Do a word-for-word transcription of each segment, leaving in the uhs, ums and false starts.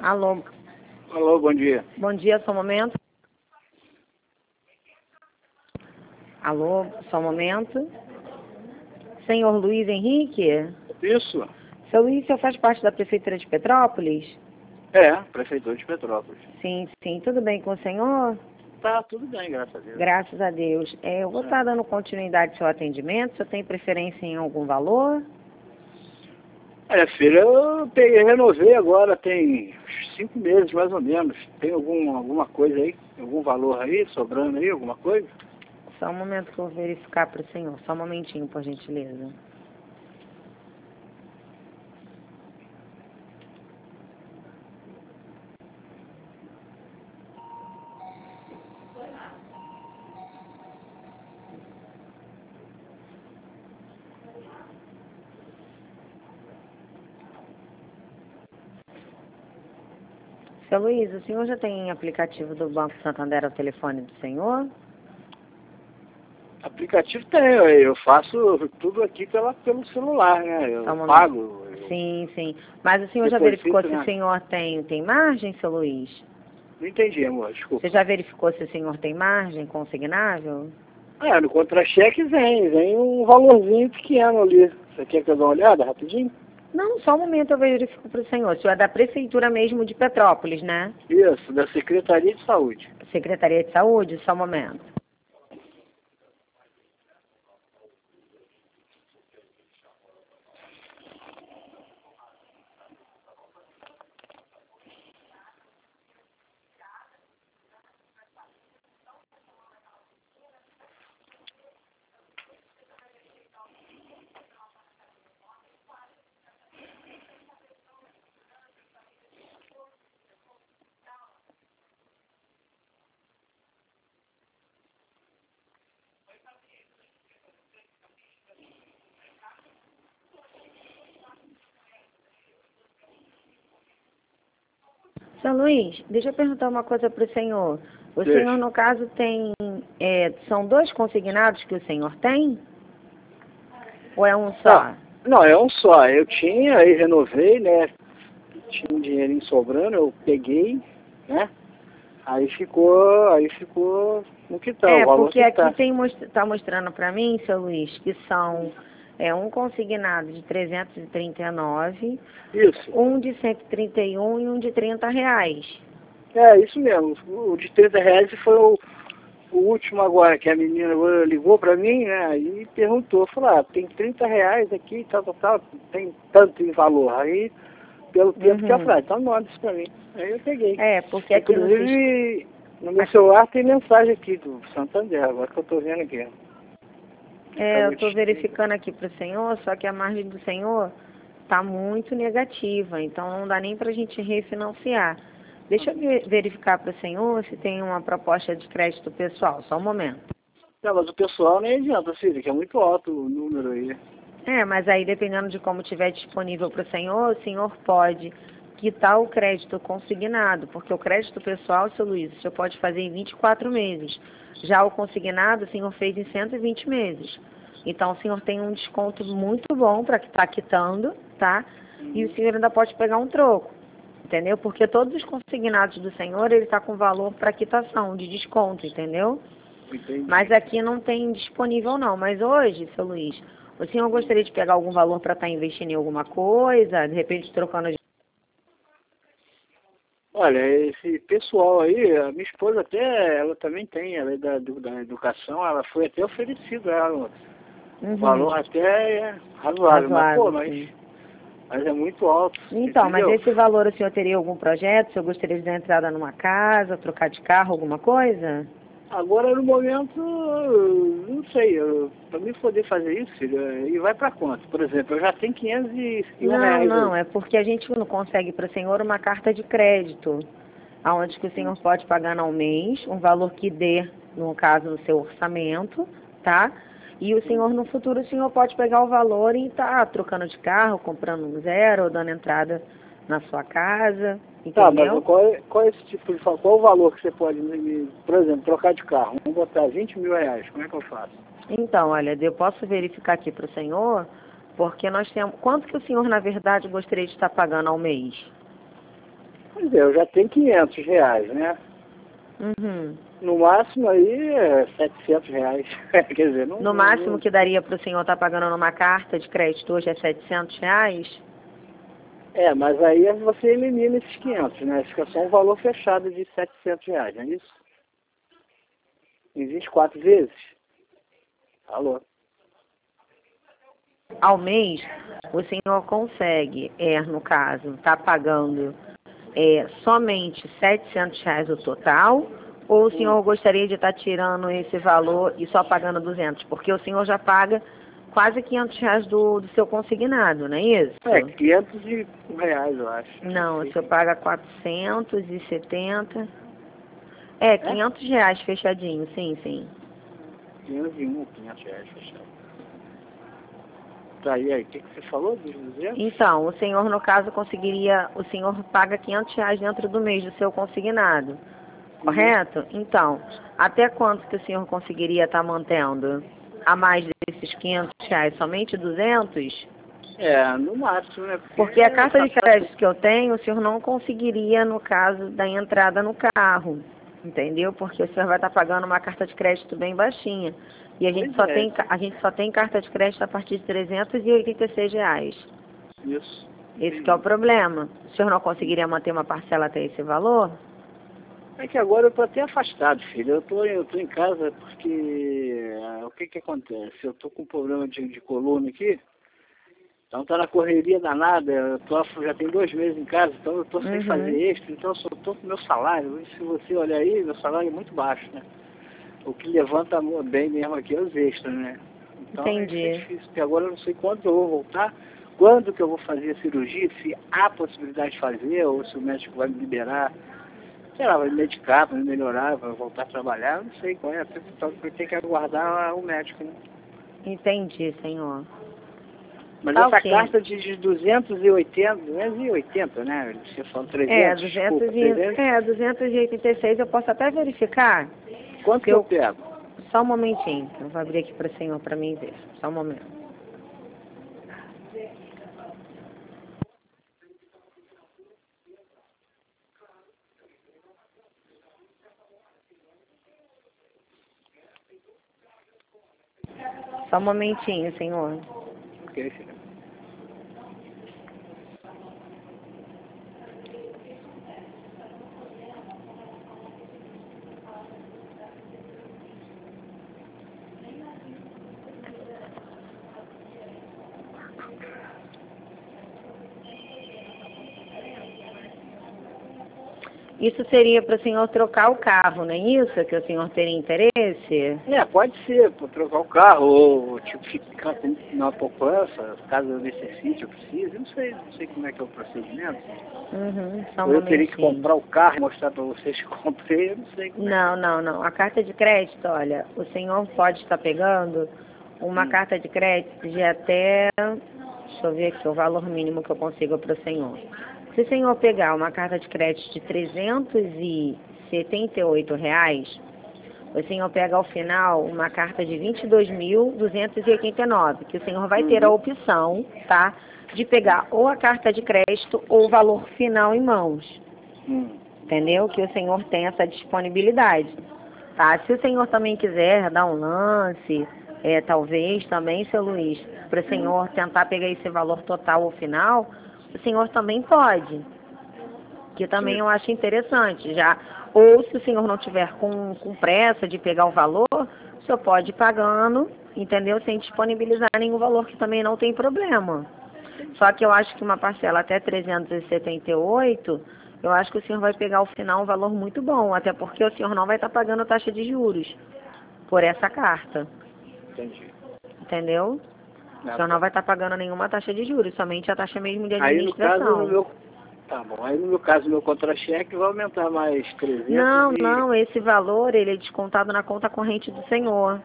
Alô. Alô, bom dia. Bom dia, só um momento. Alô, só um momento. Senhor Luiz Henrique? Isso? Seu Luiz, você faz parte da Prefeitura de Petrópolis? É, prefeitura de Petrópolis. Sim, sim. Tudo bem com o senhor? Tá, tudo bem, graças a Deus. Graças a Deus. É, eu vou estar dando continuidade ao seu atendimento. O senhor tem preferência em algum valor? Olha, filha, eu peguei, renovei agora, tem cinco meses mais ou menos. Tem algum, alguma coisa aí? Algum valor aí, sobrando aí, alguma coisa? Só um momento que eu vou verificar para o senhor. Só um momentinho, por gentileza. Seu Luiz, o senhor já tem aplicativo do Banco Santander ao telefone do senhor? Aplicativo tem, eu eu faço tudo aqui pela, pelo celular, né? Eu Só um momento. pago. Eu Sim, sim. Mas o senhor já deposito, verificou se né? o senhor tem, tem margem, seu Luiz? Não entendi, amor, desculpa. Você já verificou se o senhor tem margem consignável? É, no contra-cheque vem, vem um valorzinho pequeno ali. Você quer que eu dê uma olhada rapidinho? Não, só um momento eu verifico para o senhor. O senhor é da Prefeitura mesmo de Petrópolis, né? Isso, da Secretaria de Saúde. Secretaria de Saúde, só um momento. Seu Luiz, deixa eu perguntar uma coisa para o senhor. O Deixa. senhor, no caso, tem... é, são dois consignados que o senhor tem? Ou é um só? Não, não, é um só. Eu tinha, aí renovei, né? Tinha um dinheirinho sobrando, eu peguei, né? Aí ficou, aí ficou no que tá, É, o valor porque que aqui tá. tem, está mostrando para mim, seu Luiz, que são é, um consignado de trezentos e trinta e nove, Isso. um de cento e trinta e um e um de trinta reais. É, isso mesmo. O de trinta reais foi o, o último agora, que a menina ligou pra mim, né? Aí perguntou, falou, ah, tem trinta reais aqui, tal, tal, tal, tem tanto em valor. Aí, pelo tempo que eu Uhum. falei, então manda isso pra mim. Aí eu peguei. É, porque aqui no sistema... Inclusive, no meu celular tem mensagem aqui do Santander, agora que eu tô vendo aqui. É, eu estou verificando aqui para o senhor, só que a margem do senhor está muito negativa, então não dá nem para a gente refinanciar. Deixa eu ver- verificar para o senhor se tem uma proposta de crédito pessoal, só um momento. Não, mas o pessoal nem adianta, filho, que é muito alto o número aí. É, mas aí dependendo de como tiver disponível para o senhor, o senhor pode quitar o crédito consignado, porque o crédito pessoal, seu Luiz, o senhor pode fazer em vinte e quatro meses. Já o consignado, o senhor fez em cento e vinte meses. Então, o senhor tem um desconto muito bom para estar quitando, tá? E o senhor ainda pode pegar um troco, entendeu? Porque todos os consignados do senhor, ele está com valor para quitação, de desconto, entendeu? Entendi. Mas aqui não tem disponível não. Mas hoje, seu Luiz, o senhor gostaria de pegar algum valor para estar investindo em alguma coisa, de repente trocando de... Olha, esse pessoal aí, a minha esposa até, ela também tem, ela é da, do- da educação, ela foi até oferecida, ela, Uhum. o valor até é razoável, mas pô, Razoável, mas, sim. mas é muito alto, Então, mas entendeu? esse valor o senhor teria algum projeto? O senhor gostaria de dar entrada numa casa, trocar de carro, alguma coisa? Agora, no momento, não sei, para mim poder fazer isso, filho, e vai para quanto? Por exemplo, eu já tenho quinhentos e um Não, reais não, aí. é porque a gente não consegue para o senhor uma carta de crédito, aonde que o senhor pode pagar ao mês, um valor que dê, no caso, no seu orçamento, tá? E o senhor, no futuro, o senhor pode pegar o valor e tá trocando de carro, comprando um zero, ou dando entrada na sua casa, Tá, mas entendeu? qual é, qual é esse tipo de, qual é o valor que você pode, me- me- por exemplo, trocar de carro? Vamos botar vinte mil reais, como é que eu faço? Então, olha, eu posso verificar aqui para o senhor, porque nós temos... Quanto que o senhor, na verdade, gostaria de estar pagando ao mês? Pois é, eu já tenho quinhentos reais, né? Uhum. No máximo aí é setecentos reais. Quer dizer, não... No não, máximo não... que daria para o senhor estar pagando numa carta de crédito hoje é setecentos reais? É, mas aí você elimina esses quinhentos, né? Fica só um valor fechado de setecentos reais, não é isso? Em vinte e quatro vezes? Alô? Ao mês, o senhor consegue, é, no caso, estar pagando é, somente setecentos reais o total, ou o senhor Hum. gostaria de estar tirando esse valor e só pagando duzentos? Porque o senhor já paga quase quinhentos reais do, do seu consignado, não é isso? É, quinhentos e um reais, eu acho. Não, o Sei. senhor paga quatrocentos e setenta. É, É? quinhentos reais fechadinho, sim, sim. quinhentos e um, quinhentos reais fechado. Tá, e aí, o que, que você falou dos duzentos? Então, o senhor, no caso, conseguiria, o senhor paga quinhentos reais dentro do mês do seu consignado, correto? Então, até quanto que o senhor conseguiria estar mantendo? A mais desses quinhentos reais, somente duzentos? É, no máximo, né? Porque a Porque carta de passar... crédito que eu tenho, o senhor não conseguiria no caso da entrada no carro, entendeu? Porque o senhor vai estar pagando uma carta de crédito bem baixinha. E a gente Pois só é, tem, a gente só tem carta de crédito a partir de trezentos e oitenta e seis reais. isso. Esse que é o problema. O senhor não conseguiria manter uma parcela até esse valor? É que agora eu tô até afastado, filho. Eu tô, eu tô em casa porque... ah, o que que acontece? Eu tô com um problema de, de coluna aqui. Então tá na correria danada, eu tô, já tem dois meses em casa, então eu tô sem Uhum. fazer extra, então eu só tô com meu salário. E se você olhar aí, meu salário é muito baixo, né? O que levanta bem mesmo aqui é os extras, né? Então é isso é Entendi. difícil, porque agora eu não sei quando que eu vou voltar, quando que eu vou fazer a cirurgia, se há possibilidade de fazer, ou se o médico vai me liberar, sei lá, vai me medicar, vai me melhorar, vai voltar a trabalhar, eu não sei qual é, então eu tenho que aguardar o médico, né? Entendi, senhor. Mas Tá essa ok. carta de duzentos e oitenta, duzentos e oitenta, né? Você falou É, trezentos, desculpa, duzentos e, trezentos. é, duzentos e oitenta e seis eu posso até verificar. Quanto Se que eu eu, pego? só um momentinho, eu vou abrir aqui para o senhor para mim ver. Só um momento. Só um momentinho, senhor. Ok, filho. Isso seria para o senhor trocar o carro, não é isso? Que o senhor teria interesse? É, pode ser, para trocar o carro, ou tipo, ficar com uma poupança, caso eu necessite, eu precise, eu não sei, não sei como é que é o procedimento. Uhum, só um Ou eu teria que momentinho. comprar o carro e mostrar para vocês que comprei, eu não sei como é que Não, não, não. A carta de crédito, olha, o senhor pode estar pegando uma hum. carta de crédito de até, deixa eu ver aqui, o valor mínimo que eu consigo para o senhor. Se o senhor pegar uma carta de crédito de trezentos e setenta e oito reais, o senhor pega ao final uma carta de vinte e dois mil duzentos e oitenta e nove, que o senhor vai ter a Uhum. opção, tá, de pegar ou a carta de crédito ou o valor final em mãos. Hum. Entendeu? Que o senhor tem essa disponibilidade. Tá? Se o senhor também quiser dar um lance, é, talvez também, seu Luiz, para o Hum. senhor tentar pegar esse valor total ao final, o senhor também pode. Que também Sim. eu acho interessante. Já. Ou se o senhor não tiver com, com pressa de pegar o valor, o senhor pode ir pagando, entendeu? Sem disponibilizar nenhum valor, que também não tem problema. Só que eu acho que uma parcela até trezentos e setenta e oito, eu acho que o senhor vai pegar ao final um valor muito bom, até porque o senhor não vai estar pagando taxa de juros por essa carta, Entendi. entendeu? O Ah, senhor não tá. vai estar pagando nenhuma taxa de juros, somente a taxa mesmo de Aí no caso, no administração. meu... Tá bom, aí no meu caso, meu contra-cheque vai aumentar mais trezentos Não, e... não, esse valor ele é descontado na conta corrente do senhor.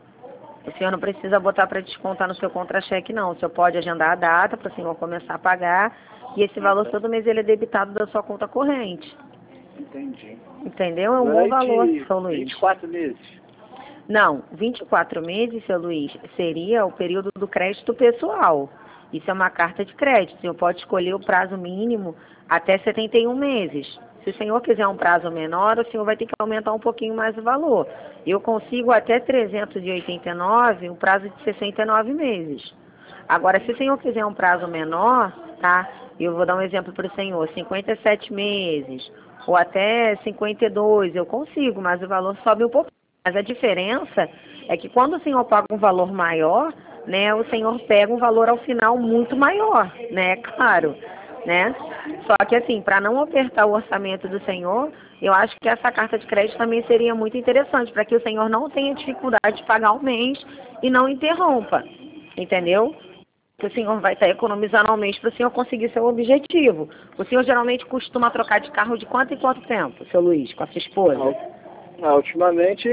O senhor não precisa botar para descontar no seu contra-cheque, não. O senhor pode agendar a data para o senhor começar a pagar e esse Ah, valor tá. todo mês ele é debitado da sua conta corrente. Entendi. Entendeu? É um bom valor, Durante seu Luiz. vinte e quatro meses. Não, vinte e quatro meses, seu Luiz, seria o período do crédito pessoal. Isso é uma carta de crédito. O senhor pode escolher o prazo mínimo até setenta e um meses. Se o senhor quiser um prazo menor, o senhor vai ter que aumentar um pouquinho mais o valor. Eu consigo até trezentos e oitenta e nove, um prazo de sessenta e nove meses. Agora, se o senhor quiser um prazo menor, tá? Eu vou dar um exemplo para o senhor, cinquenta e sete meses, ou até cinquenta e dois, eu consigo, mas o valor sobe um pouquinho. Mas a diferença é que quando o senhor paga um valor maior, né, o senhor pega um valor ao final muito maior, né, claro, né? Só que assim, para não apertar o orçamento do senhor, eu acho que essa carta de crédito também seria muito interessante, para que o senhor não tenha dificuldade de pagar o mês e não interrompa, entendeu? Que o senhor vai estar economizando ao mês para o senhor conseguir seu objetivo. O senhor geralmente costuma trocar de carro de quanto em quanto tempo, seu Luiz, com a sua esposa? Ah, ultimamente,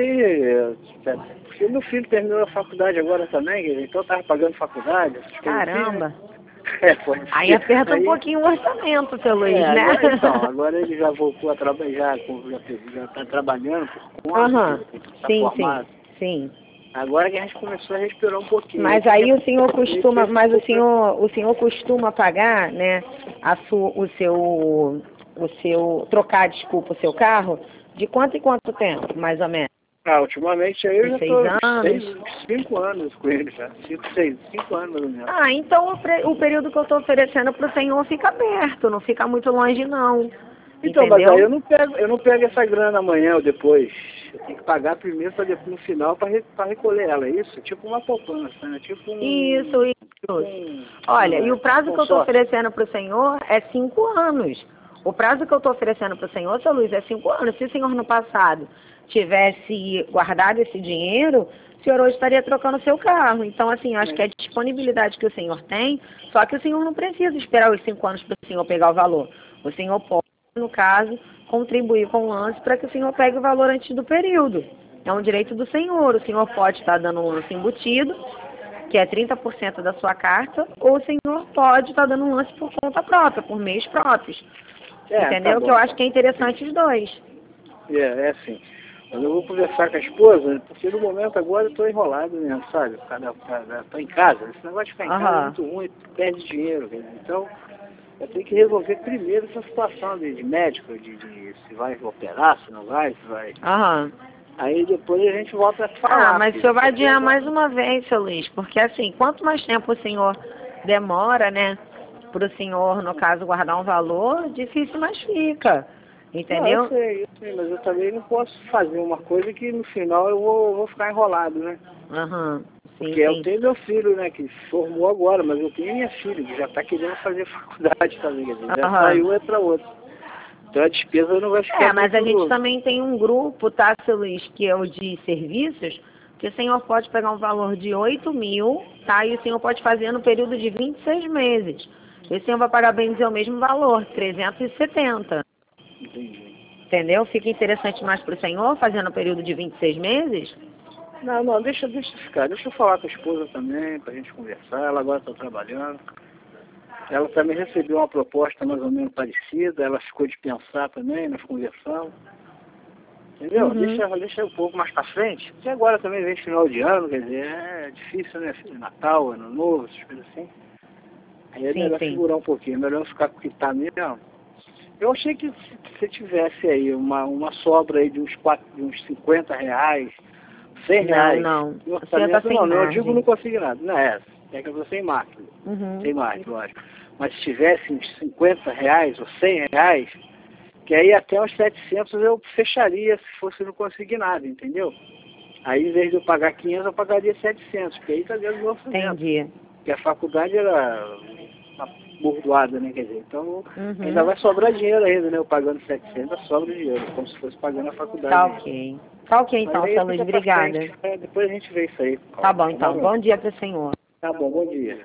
porque meu filho terminou a faculdade agora também, então estava pagando faculdade. Caramba! Assim, né? É, pode aí ser. aperta Aí, um pouquinho o orçamento, seu Luiz, é, né? agora, então, agora ele já voltou a trabalhar, já está trabalhando por conta, Aham, está sim, formado. sim, sim. Agora que a gente começou a respirar um pouquinho. Mas aí o senhor costuma, mas o senhor, o senhor costuma pagar, né, a sua, o seu, o seu, trocar, desculpa, o seu carro, de quanto em quanto tempo, mais ou menos? Ah, ultimamente aí eu já seis estou anos? seis, cinco anos com ele já. Cinco, seis, cinco anos mais ou menos. Ah, então o, pre, o período que eu estou oferecendo para o senhor fica perto, não fica muito longe não. Então, Entendeu? mas aí eu não pego, eu não pego essa grana amanhã ou depois. Eu tenho que pagar primeiro para depois no final para re, recolher ela, é isso? Tipo uma poupança, né? Tipo um... Isso, isso. Tipo um, Olha, um, e o prazo um que eu estou sócio. oferecendo para o senhor é cinco anos. O prazo que eu estou oferecendo para o senhor, seu Luiz, é cinco anos. Se o senhor no passado tivesse guardado esse dinheiro, o senhor hoje estaria trocando o seu carro. Então, assim, eu acho que é a disponibilidade que o senhor tem, só que o senhor não precisa esperar os cinco anos para o senhor pegar o valor. O senhor pode, no caso, contribuir com o lance para que o senhor pegue o valor antes do período. É um direito do senhor. O senhor pode estar dando um lance embutido, que é trinta por cento da sua carta, ou o senhor pode estar dando um lance por conta própria, por meios próprios. É, entendeu? tá bom, que eu acho tá. que é interessante os dois. É, é assim. Mas eu vou conversar com a esposa, porque no momento agora eu estou enrolado mesmo, sabe? Estou em casa. Esse negócio de ficar em casa é Aham. muito ruim, perde dinheiro. Quer dizer. Então, eu tenho que resolver primeiro essa situação de, de médico, de, de se vai operar, se não vai, se vai... Aham. Aí depois a gente volta a falar. Ah, mas o filho, senhor vai porque adiar não- mais uma vez, seu Luiz, porque assim, quanto mais tempo o senhor demora, né, para o senhor, no caso, guardar um valor, difícil mais fica. Não, Entendeu? eu sei, eu sei, mas eu também não posso fazer uma coisa que no final eu vou, vou ficar enrolado, né? Aham. Sim, Porque eu sim. tenho meu filho, né, que formou agora, mas eu tenho minha filha, que já está querendo fazer faculdade também, quer dizer, já Aham. saiu é para outra. Então a despesa não vai ficar É, mas a muito... gente também tem um grupo, tá, seu Luiz, que é o de serviços, que o senhor pode pegar um valor de oito mil, tá, e o senhor pode fazer no período de vinte e seis meses. E o senhor vai pagar, bem dizer, o mesmo valor, trezentos e setenta. Entendi. Entendeu? Fica interessante mais para o senhor fazer no período de vinte e seis meses? Não, não, deixa, deixa ficar. Deixa eu falar com a esposa também, pra gente conversar. Ela agora está trabalhando. Ela também recebeu uma proposta mais ou menos parecida. Ela ficou de pensar também, nós conversamos. Entendeu? Uhum. Deixa, deixa um pouco mais pra frente. Porque agora também vem final de ano, quer dizer, é difícil, né? Natal, Ano Novo, essas coisas assim. Aí é Sim, melhor sim. segurar um pouquinho, é melhor ficar com o que tá mesmo. Eu achei que se você tivesse aí uma, uma sobra aí de uns, quatro, de uns cinquenta reais, cem Não, reais, não. no O senhor orçamento, tá sem não, não, eu margem. digo não consegui nada. Não é essa, é que eu tô sem margem, Uhum. sem margem, lógico. Mas se tivesse uns cinquenta reais ou cem reais, que aí até uns setecentos eu fecharia se fosse não conseguir nada, entendeu? Aí em vez de eu pagar quinhentos, eu pagaria setecentos, porque aí tá dentro do meu orçamento. Entendi. Porque a faculdade era uma bordoada, né, quer dizer, então Uhum. ainda vai sobrar dinheiro ainda, né, eu pagando setecentos, sobra dinheiro, como se fosse pagando a faculdade. Tá ainda. ok. Tá ok Mas então, aí seu Luiz. fica pra Obrigada. frente, né, depois a gente vê isso aí. Tá bom então. bom? Bom dia para o senhor. Tá bom, bom dia.